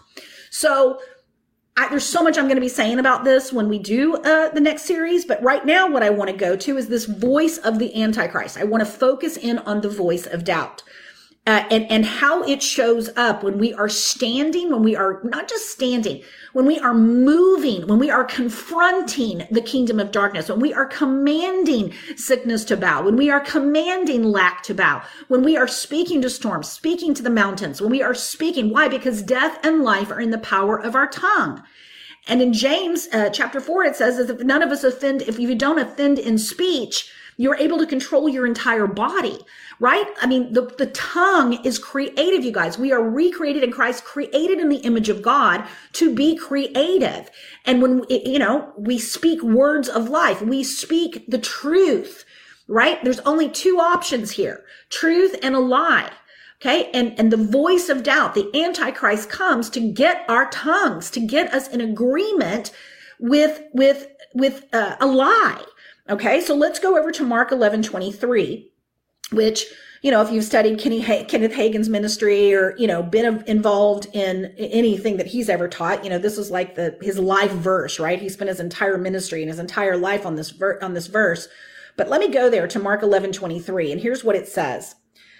So I, there's so much I'm going to be saying about this when we do uh, the next series. But right now, what I want to go to is this voice of the Antichrist. I want to focus in on the voice of doubt uh, and, and how it shows up when we are standing, when we are not just standing, when we are moving, when we are confronting the kingdom of darkness, when we are commanding sickness to bow, when we are commanding lack to bow, when we are speaking to storms, speaking to the mountains, when we are speaking. Why? Because death and life are in the power of our tongue. And in James uh, chapter four, it says, if none of us offend, if you don't offend in speech, you're able to control your entire body, right? I mean, the, the tongue is creative, you guys. We are recreated in Christ, created in the image of God to be creative. And when, you know, we speak words of life, we speak the truth, right? There's only two options here, truth and a lie. Okay. And, and the voice of doubt, the Antichrist, comes to get our tongues, to get us in agreement with, with, with uh, a lie. Okay. So let's go over to Mark eleven twenty-three, which, you know, if you've studied Kenny, Kenneth Hagin's ministry, or, you know, been involved in anything that he's ever taught, you know, this is like the, his life verse, right? He spent his entire ministry and his entire life on this ver- on this verse. But let me go there to Mark eleven twenty-three. And here's what it says.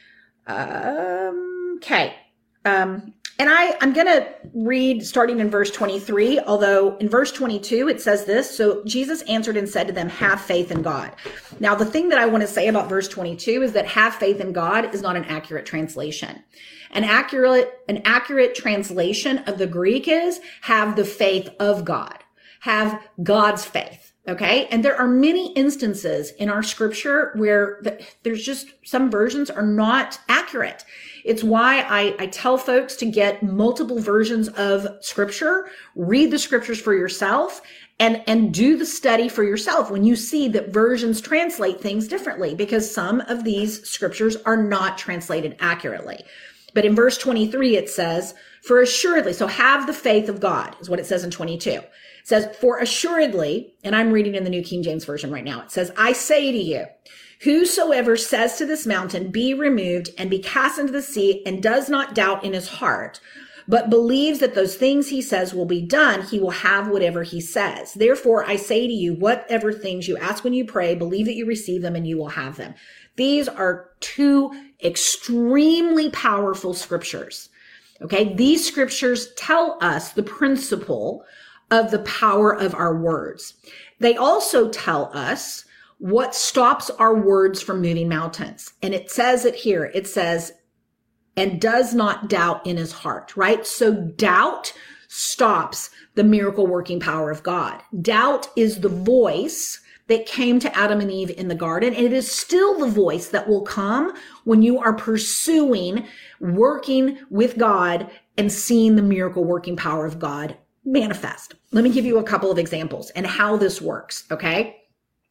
Um, okay. Um, and I, I'm going to read starting in verse twenty-three, although in verse twenty-two, it says this. So Jesus answered and said to them, have faith in God. Now, the thing that I want to say about verse twenty-two is that have faith in God is not an accurate translation. An accurate, an accurate translation of the Greek is have the faith of God, have God's faith. Okay. And there are many instances in our scripture where the, there's just some versions are not accurate. It's why I, I tell folks to get multiple versions of scripture, read the scriptures for yourself, and, and do the study for yourself when you see that versions translate things differently, because some of these scriptures are not translated accurately. But in verse twenty-three, it says, for assuredly, so have the faith of God is what it says in twenty-two. It says, for assuredly, and I'm reading in the New King James Version right now. It says, I say to you, whosoever says to this mountain, be removed and be cast into the sea, and does not doubt in his heart, but believes that those things he says will be done, he will have whatever he says. Therefore, I say to you, whatever things you ask when you pray, believe that you receive them and you will have them. These are two extremely powerful scriptures. Okay. These scriptures tell us the principle of the power of our words. They also tell us what stops our words from moving mountains. And it says it here. It says, and does not doubt in his heart, right? So doubt stops the miracle working power of God. Doubt is the voice that came to Adam and Eve in the garden. And it is still the voice that will come when you are pursuing working with God and seeing the miracle working power of God manifest. Let me give you a couple of examples and how this works. Okay.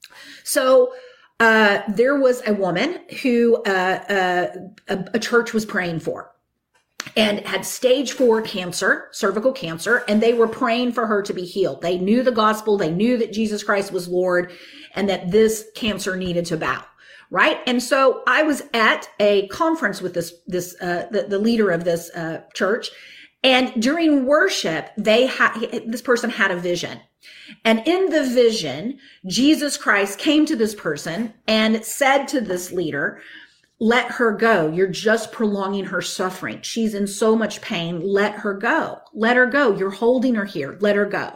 So, uh, there was a woman who, uh, uh, a, a church was praying for and had stage four cancer, cervical cancer, and they were praying for her to be healed. They knew the gospel. They knew that Jesus Christ was Lord and that this cancer needed to bow. Right. And so I was at a conference with this, this, uh, the, the leader of this, uh, church. And during worship, they had, this person had a vision. And in the vision, Jesus Christ came to this person and said to this leader, let her go. You're just prolonging her suffering. She's in so much pain. Let her go. Let her go. You're holding her here. Let her go.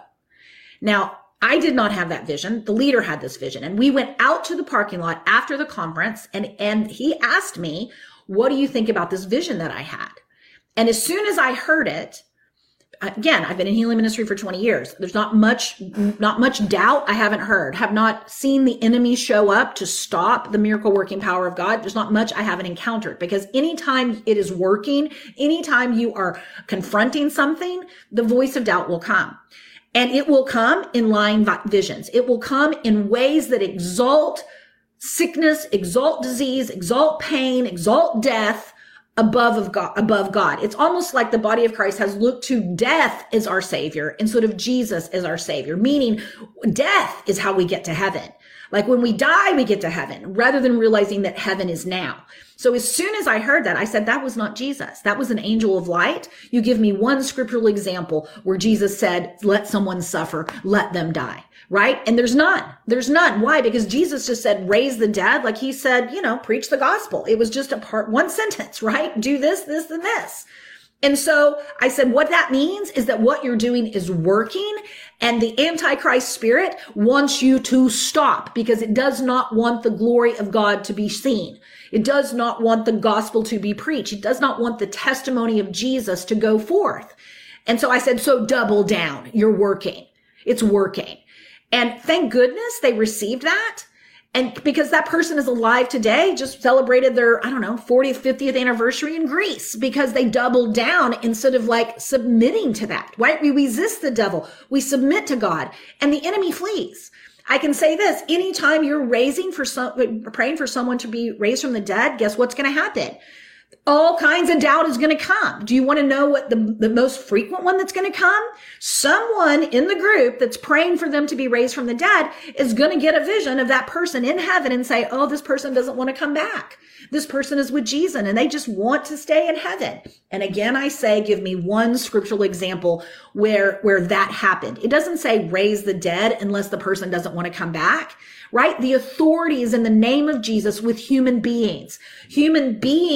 Now, I did not have that vision. The leader had this vision. And we went out to the parking lot after the conference, and, and he asked me, what do you think about this vision that I had? And as soon as I heard it, again, I've been in healing ministry for twenty years. There's not much, not much doubt I haven't heard, have not seen the enemy show up to stop the miracle working power of God. There's not much I haven't encountered, because anytime it is working, anytime you are confronting something, the voice of doubt will come. And it will come in lying visions. It will come in ways that exalt sickness, exalt disease, exalt pain, exalt death, above of God, above God. It's almost like the body of Christ has looked to death as our savior instead of Jesus as our savior, meaning death is how we get to heaven. Like when we die, we get to heaven rather than realizing that heaven is now. So as soon as I heard that, I said, that was not Jesus. That was an angel of light. You give me one scriptural example where Jesus said, let someone suffer, let them die. Right? And there's none. There's none. Why? Because Jesus just said, raise the dead. Like he said, you know, preach the gospel. It was just a part, one sentence, right? Do this, this, and this. And so I said, what that means is that what you're doing is working, and the Antichrist spirit wants you to stop because it does not want the glory of God to be seen. It does not want the gospel to be preached. It does not want the testimony of Jesus to go forth. And so I said, so double down. You're working. It's working. And thank goodness they received that. And because that person is alive today, just celebrated their, I don't know, fortieth, fiftieth anniversary in Greece because they doubled down instead of like submitting to that, right? We resist the devil. We submit to God and the enemy flees. I can say this, anytime you're raising for some, praying for someone to be raised from the dead, guess what's going to happen? All kinds of doubt is going to come. Do you want to know what the, the most frequent one that's going to come? Someone in the group that's praying for them to be raised from the dead is going to get a vision of that person in heaven and say, oh, this person doesn't want to come back. This person is with Jesus and they just want to stay in heaven. And again, I say, give me one scriptural example where, where that happened. It doesn't say raise the dead unless the person doesn't want to come back. Right? The authority is in the name of Jesus with human beings. Human beings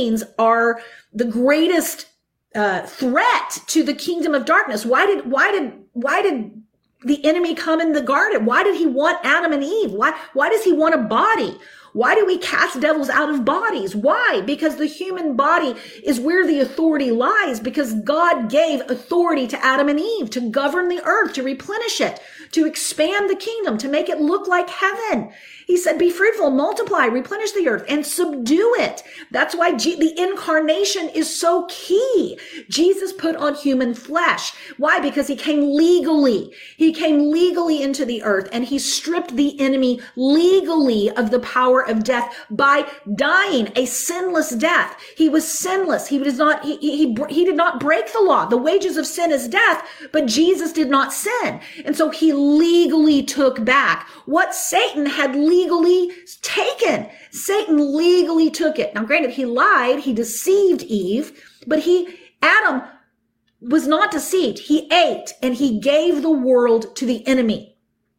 are the greatest uh, threat to the kingdom of darkness. Why did, why did, why did the enemy come in the garden? Why did he want Adam and Eve? Why, why does he want a body? Why do we cast devils out of bodies? Why? Because the human body is where the authority lies, because God gave authority to Adam and Eve to govern the earth, to replenish it, to expand the kingdom, to make it look like heaven. He said, be fruitful, multiply, replenish the earth, and subdue it. That's why G- the incarnation is so key. Jesus put on human flesh. Why? Because he came legally. He came legally into the earth, and he stripped the enemy legally of the power of death by dying a sinless death. He was sinless. He was not, he, he, he did not break the law. The wages of sin is death, but Jesus did not sin. And so he legally took back what Satan had legally taken. Satan legally took it. Now, granted, he lied. He deceived Eve, but he, Adam was not deceived. He ate and he gave the world to the enemy.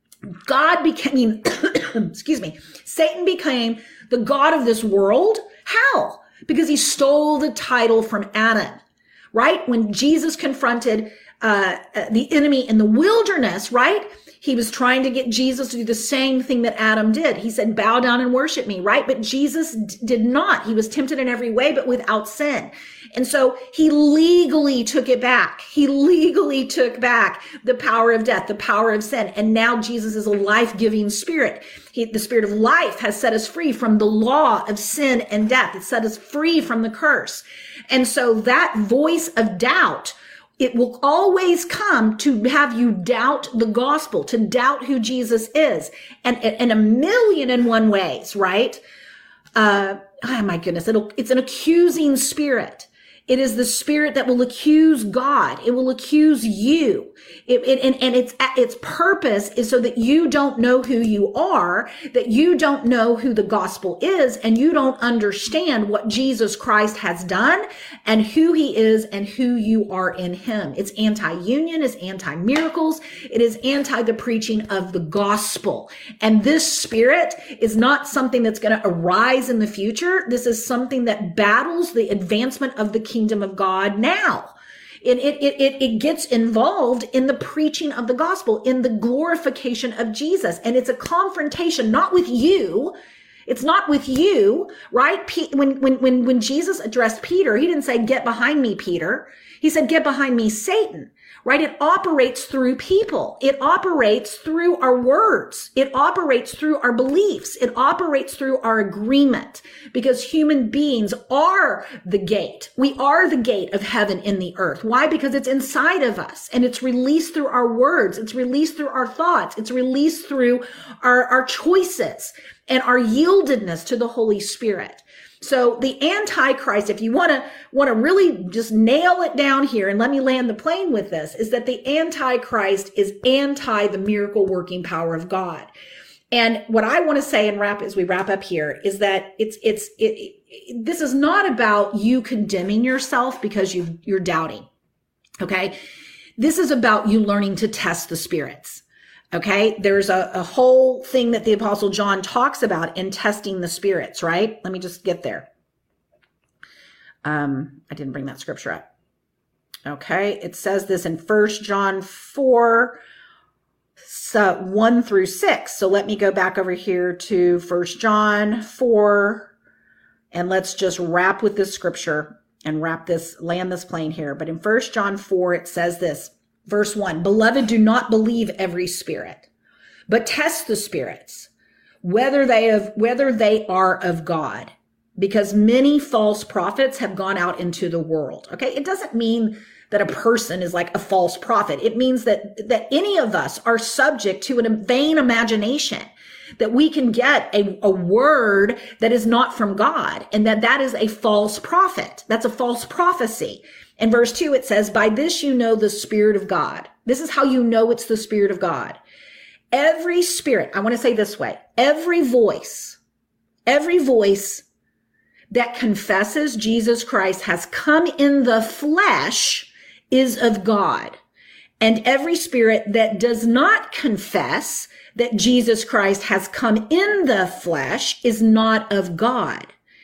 God became, excuse me, Satan became the God of this world. How? Because he stole the title from Adam, right? When Jesus confronted uh, the enemy in the wilderness, right? He was trying to get Jesus to do the same thing that Adam did. He said, bow down and worship me, right? But Jesus d- did not. He was tempted in every way, but without sin. And so he legally took it back. He legally took back the power of death, the power of sin. And now Jesus is a life-giving spirit. He, the spirit of life has set us free from the law of sin and death. It set us free from the curse. And so that voice of doubt, it will always come to have you doubt the gospel, to doubt who Jesus is. And in a million and one ways, right? Uh, oh my goodness. It'll, it's an accusing spirit. It is the spirit that will accuse God. It will accuse you. It, it, and, and its, its purpose is so that you don't know who you are, that you don't know who the gospel is, and you don't understand what Jesus Christ has done and who he is and who you are in him. It's anti-union, it's anti-miracles, it is anti the preaching of the gospel. And this spirit is not something that's going to arise in the future. This is something that battles the advancement of the kingdom kingdom of God now. It, it, it, it gets involved in the preaching of the gospel, in the glorification of Jesus. And it's a confrontation, not with you. It's not with you, right? When, when, when, when Jesus addressed Peter, he didn't say, get behind me, Peter. He said, get behind me, Satan. Right? It operates through people. It operates through our words. It operates through our beliefs. It operates through our agreement, because human beings are the gate. We are the gate of heaven in the earth. Why? Because it's inside of us, and it's released through our words. It's released through our thoughts. It's released through our, our choices and our yieldedness to the Holy Spirit. So the Antichrist, if you want to want to really just nail it down here, and let me land the plane with this, is that the Antichrist is anti the miracle working power of God. And what I want to say and wrap as we wrap up here is that it's it's it, it, this is not about you condemning yourself because you you're doubting. Okay, this is about you learning to test the spirits. Okay, there's a, a whole thing that the Apostle John talks about in testing the spirits, right? Let me just get there. Um, I didn't bring that scripture up. Okay, it says this in First John four, so one through six. So let me go back over here to First John four, and let's just wrap with this scripture and wrap this, land this plane here. But in First John four, it says this. Verse one, beloved, do not believe every spirit, but test the spirits, whether they have, whether they are of God, because many false prophets have gone out into the world. Okay. It doesn't mean that a person is like a false prophet. It means that, that any of us are subject to a vain imagination, that we can get a, a word that is not from God, and that that is a false prophet. That's a false prophecy. In verse two, it says, by this you know the Spirit of God. This is how you know it's the Spirit of God. Every spirit, I want to say this way, every voice, every voice that confesses Jesus Christ has come in the flesh is of God. And every spirit that does not confess that Jesus Christ has come in the flesh is not of God.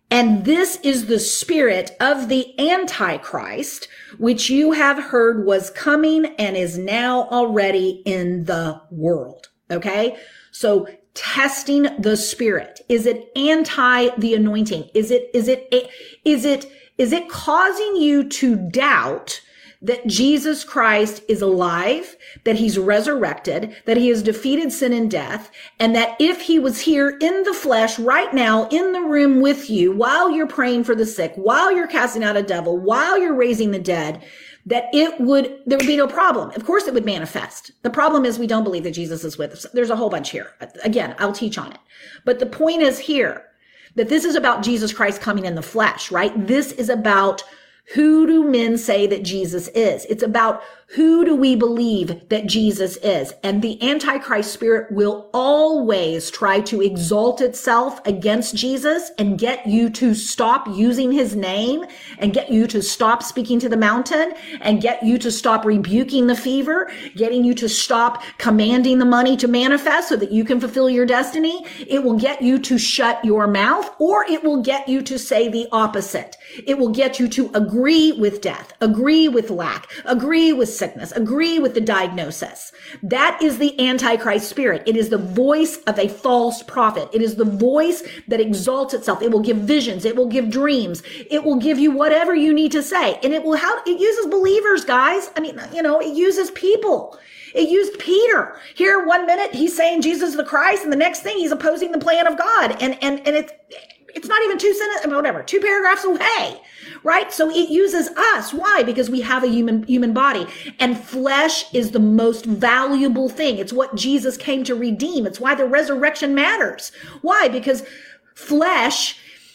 And this is the spirit of the Antichrist, which you have heard was coming and is now already in the world. Okay? So testing the spirit. Is it anti the anointing? Is it, is it, is it, is it causing you to doubt that Jesus Christ is alive, that he's resurrected, that he has defeated sin and death, and that if he was here in the flesh right now in the room with you while you're praying for the sick, while you're casting out a devil, while you're raising the dead, that it would, there would be no problem. Of course it would manifest. The problem is we don't believe that Jesus is with us. There's a whole bunch here. Again, I'll teach on it. But the point is here that this is about Jesus Christ coming in the flesh, right? This is about who do men say that Jesus is? It's about who do we believe that Jesus is? And the Antichrist spirit will always try to exalt itself against Jesus and get you to stop using his name and get you to stop speaking to the mountain and get you to stop rebuking the fever, getting you to stop commanding the money to manifest so that you can fulfill your destiny. It will get you to shut your mouth, or it will get you to say the opposite. It will get you to agree with death, agree with lack, agree with sickness, agree with the diagnosis. That is the Antichrist spirit. It is the voice of a false prophet. It is the voice that exalts itself. It will give visions. It will give dreams. It will give you whatever you need to say. And it will, how it uses believers, guys. I mean, you know, it uses people. It used Peter. Here, one minute he's saying Jesus is the Christ, and the next thing he's opposing the plan of God. And, and, and it's, it's not even two sentences, whatever, two paragraphs away, right? So it uses us. Why? Because we have a human, human body, and flesh is the most valuable thing. It's what Jesus came to redeem. It's why the resurrection matters. Why? Because flesh,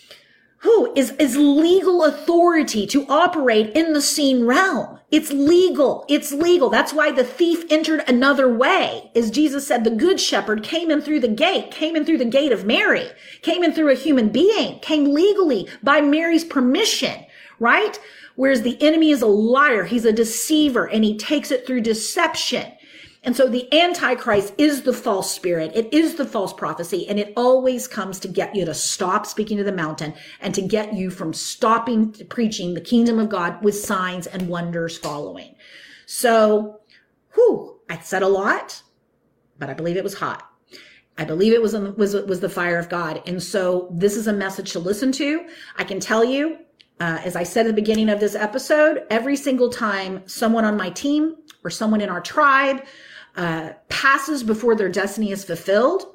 who is, is legal authority to operate in the seen realm. It's legal. It's legal. That's why the thief entered another way. As Jesus said, the good shepherd came in through the gate, came in through the gate of Mary, came in through a human being, came legally by Mary's permission, right? Whereas the enemy is a liar. He's a deceiver, and he takes it through deception. And so the Antichrist is the false spirit. It is the false prophecy. And it always comes to get you to stop speaking to the mountain and to get you from stopping preaching the kingdom of God with signs and wonders following. So, whew, I said a lot, but I believe it was hot. I believe it was, was, was the fire of God. And so this is a message to listen to. I can tell you, uh, as I said at the beginning of this episode, every single time someone on my team or someone in our tribe Uh, passes before their destiny is fulfilled,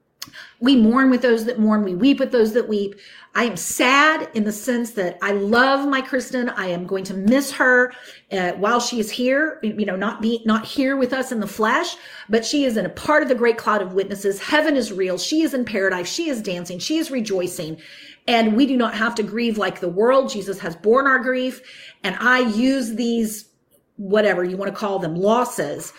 we mourn with those that mourn. We weep with those that weep. I am sad in the sense that I love my Kristen. I am going to miss her uh, while she is here, you know, not be, not here with us in the flesh, but she is in a part of the great cloud of witnesses. Heaven is real. She is in paradise. She is dancing. She is rejoicing. And we do not have to grieve like the world. Jesus has borne our grief. And I use these, whatever you want to call them, losses,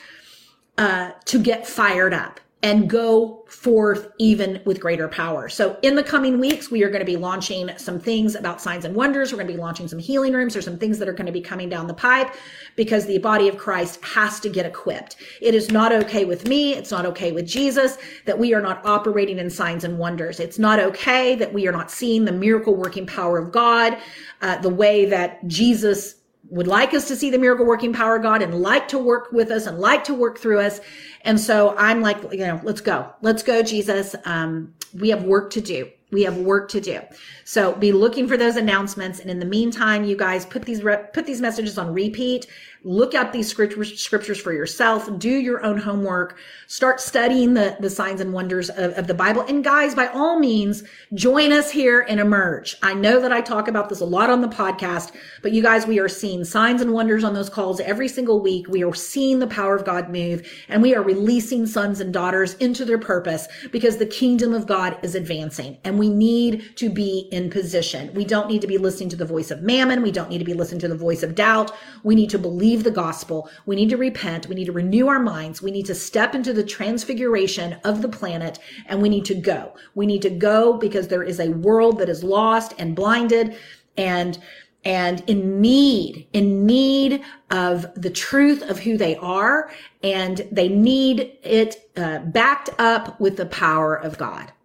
Uh, to get fired up and go forth even with greater power. So in the coming weeks, we are going to be launching some things about signs and wonders. We're going to be launching some healing rooms. There's some things that are going to be coming down the pipe because the body of Christ has to get equipped. It is not okay with me. It's not okay with Jesus that we are not operating in signs and wonders. It's not okay that we are not seeing the miracle working power of God, uh, the way that Jesus would like us to see the miracle working power of God and like to work with us and like to work through us. And so I'm like, you know, let's go. Let's go, Jesus. Um, we have work to do. We have work to do. So be looking for those announcements. And in the meantime, you guys put these, re- put these messages on repeat. Look up these scriptures, scriptures for yourself. Do your own homework. Start studying the, the signs and wonders of, of the Bible. And guys, by all means, join us here and emerge. I know that I talk about this a lot on the podcast, but you guys, we are seeing signs and wonders on those calls every single week. We are seeing the power of God move, and we are releasing sons and daughters into their purpose because the kingdom of God is advancing, and we need to be in position. We don't need to be listening to the voice of mammon. We don't need to be listening to the voice of doubt. We need to believe the gospel. We need to repent. We need to renew our minds. We need to step into the transfiguration of the planet, and we need to go. We need to go because there is a world that is lost and blinded and and in need, in need of the truth of who they are, and they need it uh, backed up with the power of God.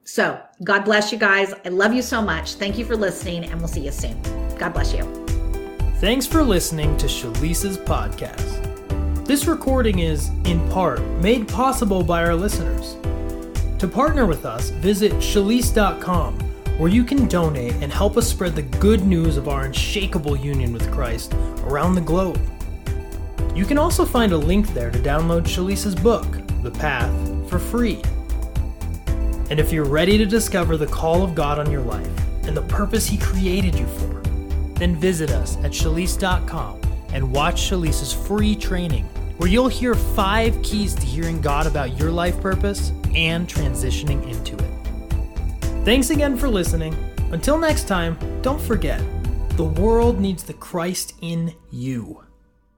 So God bless you guys. I love you so much. Thank you for listening, and we'll see you soon. God bless you. Thanks for listening to Shalisa's podcast. This recording is, in part, made possible by our listeners. To partner with us, visit shalise dot com, where you can donate and help us spread the good news of our unshakable union with Christ around the globe. You can also find a link there to download Shalisa's book, The Path, for free. And if you're ready to discover the call of God on your life and the purpose He created you for, then visit us at shalise dot com and watch Shalisa's free training, where you'll hear five keys to hearing God about your life purpose and transitioning into it. Thanks again for listening. Until next time, don't forget, the world needs the Christ in you.